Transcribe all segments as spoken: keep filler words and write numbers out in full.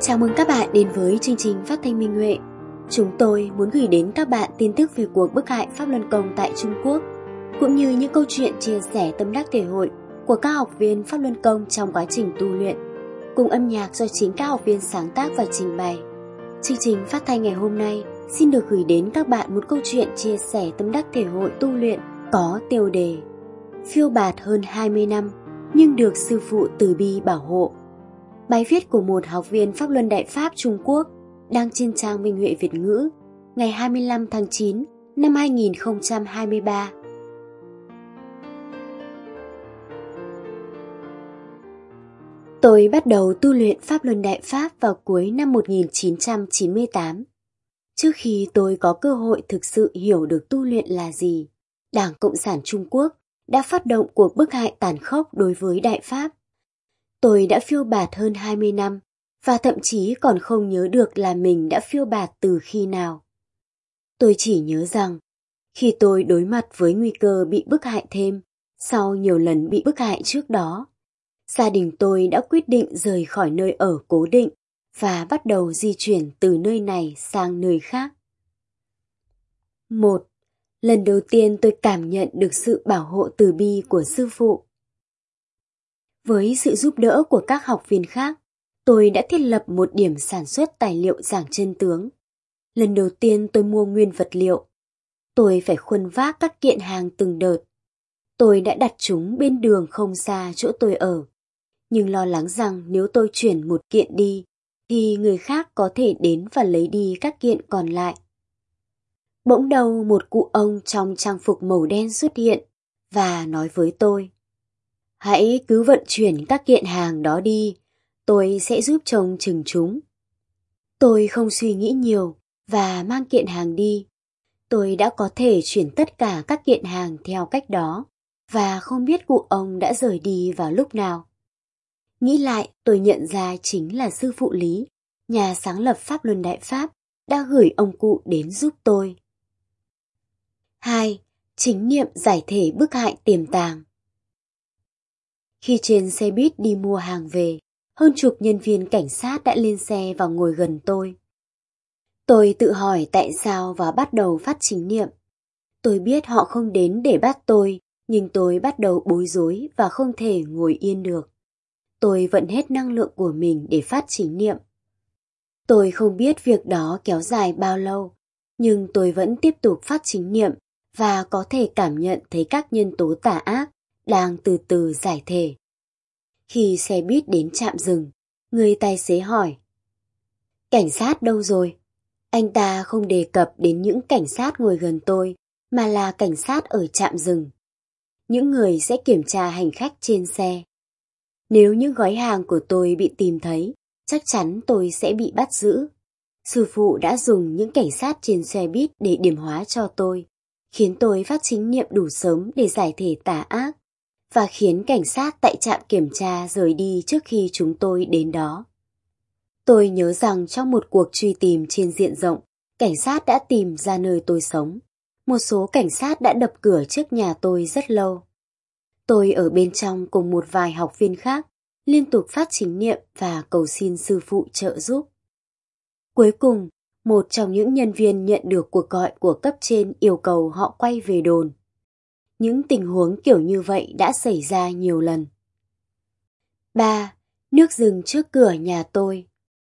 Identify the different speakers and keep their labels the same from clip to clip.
Speaker 1: Chào mừng các bạn đến với chương trình phát thanh Minh Huệ. Chúng tôi muốn gửi đến các bạn tin tức về cuộc bức hại Pháp Luân Công tại Trung Quốc, cũng như những câu chuyện chia sẻ tâm đắc thể hội của các học viên Pháp Luân Công trong quá trình tu luyện, cùng âm nhạc do chính các học viên sáng tác và trình bày. Chương trình phát thanh ngày hôm nay xin được gửi đến các bạn một câu chuyện chia sẻ tâm đắc thể hội tu luyện có tiêu đề Phiêu bạt hơn hai mươi năm nhưng được sư phụ từ bi bảo hộ. Bài viết của một học viên Pháp Luân Đại Pháp Trung Quốc đăng trên trang Minh Huệ Việt ngữ ngày hai mươi lăm tháng chín năm hai nghìn không trăm hai mươi ba. Tôi bắt đầu tu luyện Pháp Luân Đại Pháp vào cuối năm một nghìn chín trăm chín mươi tám. Trước khi tôi có cơ hội thực sự hiểu được tu luyện là gì, Đảng Cộng sản Trung Quốc đã phát động cuộc bức hại tàn khốc đối với Đại Pháp. Tôi đã phiêu bạt hơn hai mươi năm và thậm chí còn không nhớ được là mình đã phiêu bạt từ khi nào. Tôi chỉ nhớ rằng khi tôi đối mặt với nguy cơ bị bức hại thêm sau nhiều lần bị bức hại trước đó, gia đình tôi đã quyết định rời khỏi nơi ở cố định và bắt đầu di chuyển từ nơi này sang nơi khác. Một. Lần đầu tiên tôi cảm nhận được sự bảo hộ từ bi của sư phụ. Với sự giúp đỡ của các học viên khác, tôi đã thiết lập một điểm sản xuất tài liệu giảng chân tướng. Lần đầu tiên tôi mua nguyên vật liệu. Tôi phải khuân vác các kiện hàng từng đợt. Tôi đã đặt chúng bên đường không xa chỗ tôi ở, nhưng lo lắng rằng nếu tôi chuyển một kiện đi, thì người khác có thể đến và lấy đi các kiện còn lại. Bỗng đầu một cụ ông trong trang phục màu đen xuất hiện và nói với tôi: "Hãy cứ vận chuyển các kiện hàng đó đi, tôi sẽ giúp trông chừng chúng." Tôi không suy nghĩ nhiều và mang kiện hàng đi. Tôi đã có thể chuyển tất cả các kiện hàng theo cách đó và không biết cụ ông đã rời đi vào lúc nào. Nghĩ lại, tôi nhận ra chính là sư phụ Lý, nhà sáng lập Pháp Luân Đại Pháp, đã gửi ông cụ đến giúp tôi. Hai. Chính niệm giải thể bức hại tiềm tàng. Khi trên xe buýt đi mua hàng về, hơn chục nhân viên cảnh sát đã lên xe và ngồi gần tôi. Tôi tự hỏi tại sao và bắt đầu phát chính niệm. Tôi biết họ không đến để bắt tôi, nhưng tôi bắt đầu bối rối và không thể ngồi yên được. Tôi vận hết năng lượng của mình để phát chính niệm. Tôi không biết việc đó kéo dài bao lâu, nhưng tôi vẫn tiếp tục phát chính niệm và có thể cảm nhận thấy các nhân tố tà ác đang từ từ giải thể. Khi xe buýt đến trạm dừng, người tài xế hỏi: "Cảnh sát đâu rồi?" Anh ta không đề cập đến những cảnh sát ngồi gần tôi, mà là cảnh sát ở trạm dừng. Những người sẽ kiểm tra hành khách trên xe. Nếu những gói hàng của tôi bị tìm thấy, chắc chắn tôi sẽ bị bắt giữ. Sư phụ đã dùng những cảnh sát trên xe buýt để điểm hóa cho tôi, khiến tôi phát chính niệm đủ sớm để giải thể tà ác, và khiến cảnh sát tại trạm kiểm tra rời đi trước khi chúng tôi đến đó. Tôi nhớ rằng trong một cuộc truy tìm trên diện rộng, cảnh sát đã tìm ra nơi tôi sống. Một số cảnh sát đã đập cửa trước nhà tôi rất lâu. Tôi ở bên trong cùng một vài học viên khác, liên tục phát chính niệm và cầu xin sư phụ trợ giúp. Cuối cùng, một trong những nhân viên nhận được cuộc gọi của cấp trên yêu cầu họ quay về đồn. Những tình huống kiểu như vậy đã xảy ra nhiều lần. Ba. Nước dừng trước cửa nhà tôi.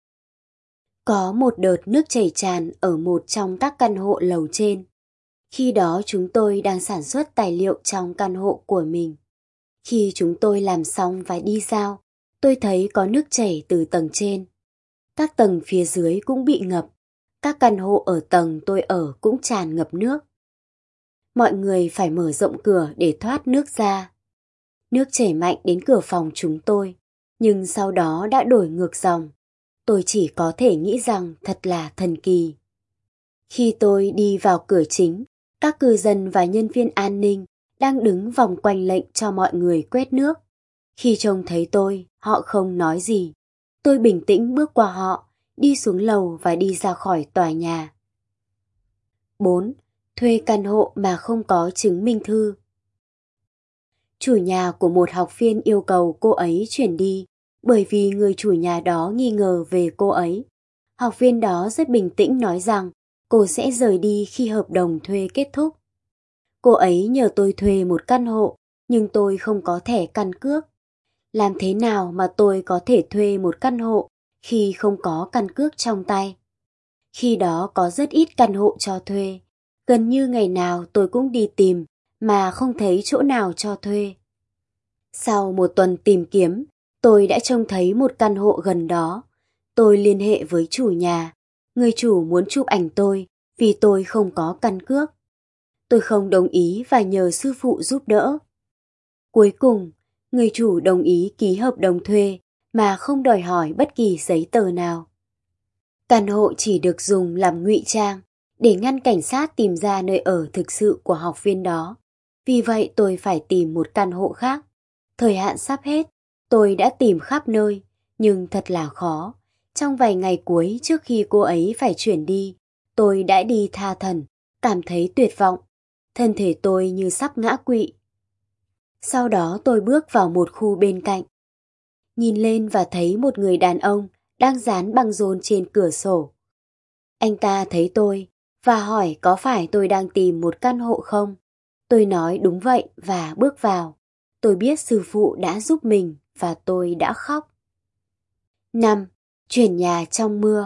Speaker 1: Có một đợt nước chảy tràn ở một trong các căn hộ lầu trên. Khi đó chúng tôi đang sản xuất tài liệu trong căn hộ của mình. Khi chúng tôi làm xong và đi giao, tôi thấy có nước chảy từ tầng trên. Các tầng phía dưới cũng bị ngập. Các căn hộ ở tầng tôi ở cũng tràn ngập nước. Mọi người phải mở rộng cửa để thoát nước ra. Nước chảy mạnh đến cửa phòng chúng tôi, nhưng sau đó đã đổi ngược dòng. Tôi chỉ có thể nghĩ rằng thật là thần kỳ. Khi tôi đi vào cửa chính, các cư dân và nhân viên an ninh đang đứng vòng quanh lệnh cho mọi người quét nước. Khi trông thấy tôi, họ không nói gì. Tôi bình tĩnh bước qua họ, đi xuống lầu và đi ra khỏi tòa nhà. Bốn. Thuê căn hộ mà không có chứng minh thư. Chủ nhà của một học viên yêu cầu cô ấy chuyển đi, bởi vì người chủ nhà đó nghi ngờ về cô ấy. Học viên đó rất bình tĩnh nói rằng cô sẽ rời đi khi hợp đồng thuê kết thúc. Cô ấy nhờ tôi thuê một căn hộ, nhưng tôi không có thẻ căn cước. Làm thế nào mà tôi có thể thuê một căn hộ khi không có căn cước trong tay? Khi đó có rất ít căn hộ cho thuê, gần như ngày nào tôi cũng đi tìm mà không thấy chỗ nào cho thuê. Sau một tuần tìm kiếm, tôi đã trông thấy một căn hộ gần đó. Tôi liên hệ với chủ nhà, người chủ muốn chụp ảnh tôi vì tôi không có căn cước. Tôi không đồng ý và nhờ sư phụ giúp đỡ. Cuối cùng, người chủ đồng ý ký hợp đồng thuê mà không đòi hỏi bất kỳ giấy tờ nào. Căn hộ chỉ được dùng làm ngụy trang để ngăn cảnh sát tìm ra nơi ở thực sự của học viên đó. Vì vậy tôi phải tìm một căn hộ khác. Thời hạn sắp hết, tôi đã tìm khắp nơi, nhưng thật là khó. Trong vài ngày cuối trước khi cô ấy phải chuyển đi, tôi đã đi tha thần, cảm thấy tuyệt vọng. Thân thể tôi như sắp ngã quỵ. Sau đó tôi bước vào một khu bên cạnh. Nhìn lên và thấy một người đàn ông đang dán băng rôn trên cửa sổ. Anh ta thấy tôi và hỏi có phải tôi đang tìm một căn hộ không? Tôi nói đúng vậy và bước vào. Tôi biết sư phụ đã giúp mình và tôi đã khóc. năm. Chuyển nhà trong mưa.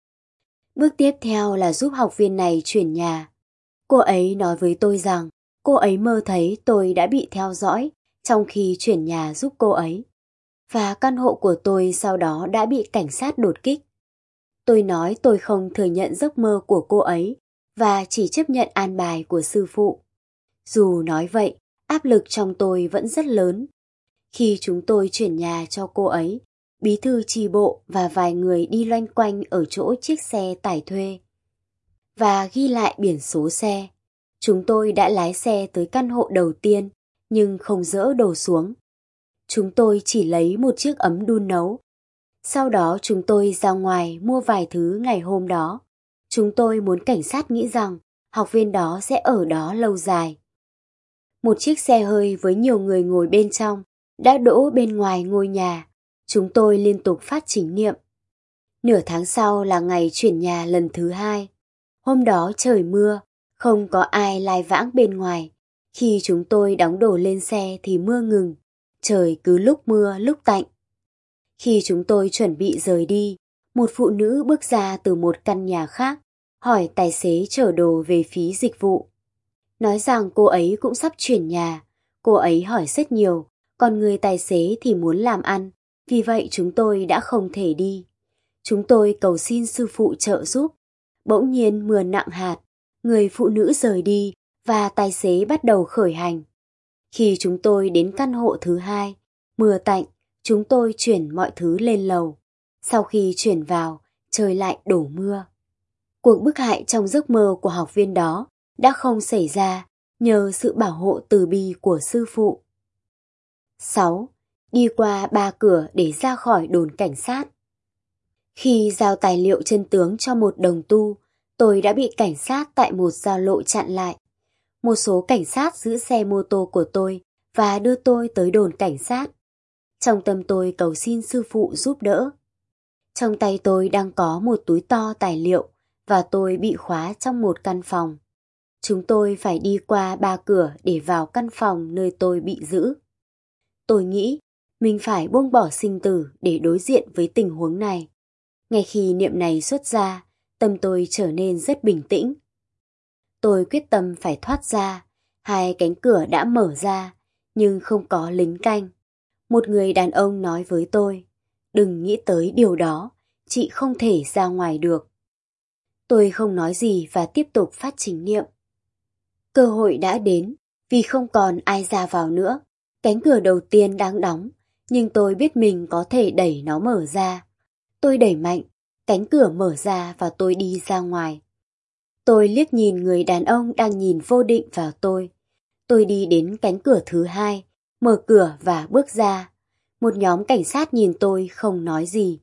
Speaker 1: Bước tiếp theo là giúp học viên này chuyển nhà. Cô ấy nói với tôi rằng cô ấy mơ thấy tôi đã bị theo dõi trong khi chuyển nhà giúp cô ấy. Và căn hộ của tôi sau đó đã bị cảnh sát đột kích. Tôi nói tôi không thừa nhận giấc mơ của cô ấy và chỉ chấp nhận an bài của sư phụ. Dù nói vậy, áp lực trong tôi vẫn rất lớn. Khi chúng tôi chuyển nhà cho cô ấy, bí thư chi bộ và vài người đi loanh quanh ở chỗ chiếc xe tải thuê và ghi lại biển số xe. Chúng tôi đã lái xe tới căn hộ đầu tiên nhưng không dỡ đồ xuống. Chúng tôi chỉ lấy một chiếc ấm đun nấu. Sau đó chúng tôi ra ngoài mua vài thứ ngày hôm đó. Chúng tôi muốn cảnh sát nghĩ rằng học viên đó sẽ ở đó lâu dài. Một chiếc xe hơi với nhiều người ngồi bên trong đã đỗ bên ngoài ngôi nhà. Chúng tôi liên tục phát chính niệm. Nửa tháng sau là ngày chuyển nhà lần thứ hai. Hôm đó trời mưa, không có ai lai vãng bên ngoài. Khi chúng tôi đóng đồ lên xe thì mưa ngừng. Trời cứ lúc mưa lúc tạnh. Khi chúng tôi chuẩn bị rời đi, một phụ nữ bước ra từ một căn nhà khác, hỏi tài xế chở đồ về phí dịch vụ. Nói rằng cô ấy cũng sắp chuyển nhà. Cô ấy hỏi rất nhiều, còn người tài xế thì muốn làm ăn. Vì vậy chúng tôi đã không thể đi. Chúng tôi cầu xin sư phụ trợ giúp. Bỗng nhiên mưa nặng hạt, người phụ nữ rời đi và tài xế bắt đầu khởi hành. Khi chúng tôi đến căn hộ thứ hai, mưa tạnh, chúng tôi chuyển mọi thứ lên lầu. Sau khi chuyển vào, trời lại đổ mưa. Cuộc bức hại trong giấc mơ của học viên đó đã không xảy ra nhờ sự bảo hộ từ bi của sư phụ. sáu. Đi qua ba cửa để ra khỏi đồn cảnh sát. Khi giao tài liệu chân tướng cho một đồng tu, tôi đã bị cảnh sát tại một giao lộ chặn lại. Một số cảnh sát giữ xe mô tô của tôi và đưa tôi tới đồn cảnh sát. Trong tâm tôi cầu xin sư phụ giúp đỡ. Trong tay tôi đang có một túi to tài liệu và tôi bị khóa trong một căn phòng. Chúng tôi phải đi qua ba cửa để vào căn phòng nơi tôi bị giữ. Tôi nghĩ mình phải buông bỏ sinh tử để đối diện với tình huống này. Ngay khi niệm này xuất ra, tâm tôi trở nên rất bình tĩnh. Tôi quyết tâm phải thoát ra. Hai cánh cửa đã mở ra, nhưng không có lính canh. Một người đàn ông nói với tôi, đừng nghĩ tới điều đó, chị không thể ra ngoài được. Tôi không nói gì và tiếp tục phát chính niệm. Cơ hội đã đến, vì không còn ai ra vào nữa. Cánh cửa đầu tiên đang đóng, nhưng tôi biết mình có thể đẩy nó mở ra. Tôi đẩy mạnh, cánh cửa mở ra và tôi đi ra ngoài. Tôi liếc nhìn người đàn ông đang nhìn vô định vào tôi. Tôi đi đến cánh cửa thứ hai, mở cửa và bước ra. Một nhóm cảnh sát nhìn tôi không nói gì.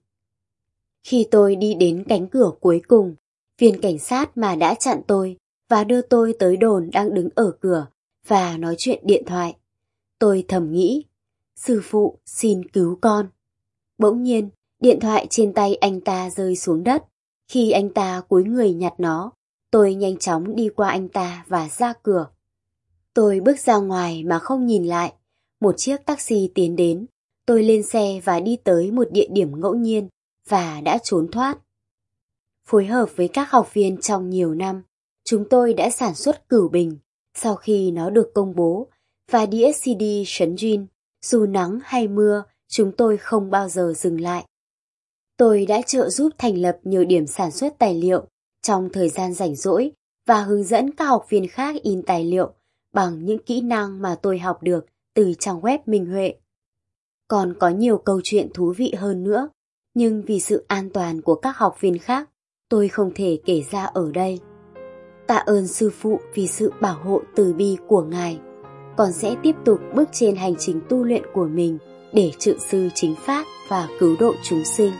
Speaker 1: Khi tôi đi đến cánh cửa cuối cùng, viên cảnh sát mà đã chặn tôi và đưa tôi tới đồn đang đứng ở cửa và nói chuyện điện thoại. Tôi thầm nghĩ, sư phụ xin cứu con. Bỗng nhiên, điện thoại trên tay anh ta rơi xuống đất. Khi anh ta cúi người nhặt nó, tôi nhanh chóng đi qua anh ta và ra cửa. Tôi bước ra ngoài mà không nhìn lại. Một chiếc taxi tiến đến. Tôi lên xe và đi tới một địa điểm ngẫu nhiên và đã trốn thoát. Phối hợp với các học viên trong nhiều năm, chúng tôi đã sản xuất cửu bình. Sau khi nó được công bố và đĩa xê đê Sấn Jin, dù nắng hay mưa, chúng tôi không bao giờ dừng lại. Tôi đã trợ giúp thành lập nhiều điểm sản xuất tài liệu trong thời gian rảnh rỗi và hướng dẫn các học viên khác in tài liệu bằng những kỹ năng mà tôi học được từ trang web Minh Huệ. Còn có nhiều câu chuyện thú vị hơn nữa, nhưng vì sự an toàn của các học viên khác, tôi không thể kể ra ở đây. Tạ ơn sư phụ vì sự bảo hộ từ bi của Ngài. Con sẽ tiếp tục bước trên hành trình tu luyện của mình để trự sư chính pháp và cứu độ chúng sinh.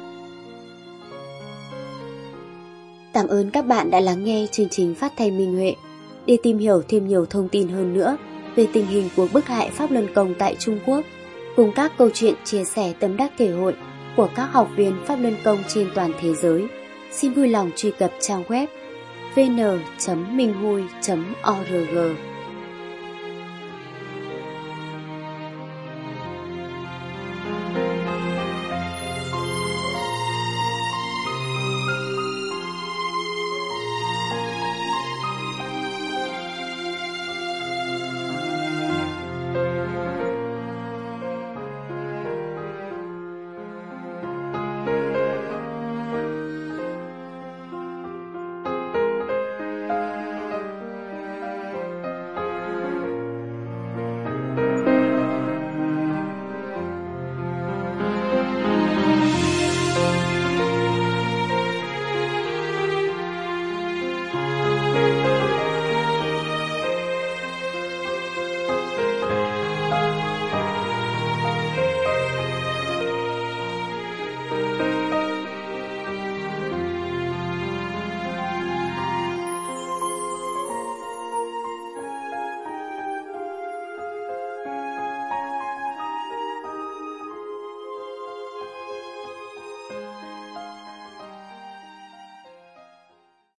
Speaker 1: Cảm ơn các bạn đã lắng nghe chương trình phát thanh Minh Huệ. Để tìm hiểu thêm nhiều thông tin hơn nữa về tình hình của bức hại Pháp Luân Công tại Trung Quốc, cùng các câu chuyện chia sẻ tâm đắc thể hội của các học viên Pháp Luân Công trên toàn thế giới, xin vui lòng truy cập trang web vê en chấm minh hui chấm o rờ giê.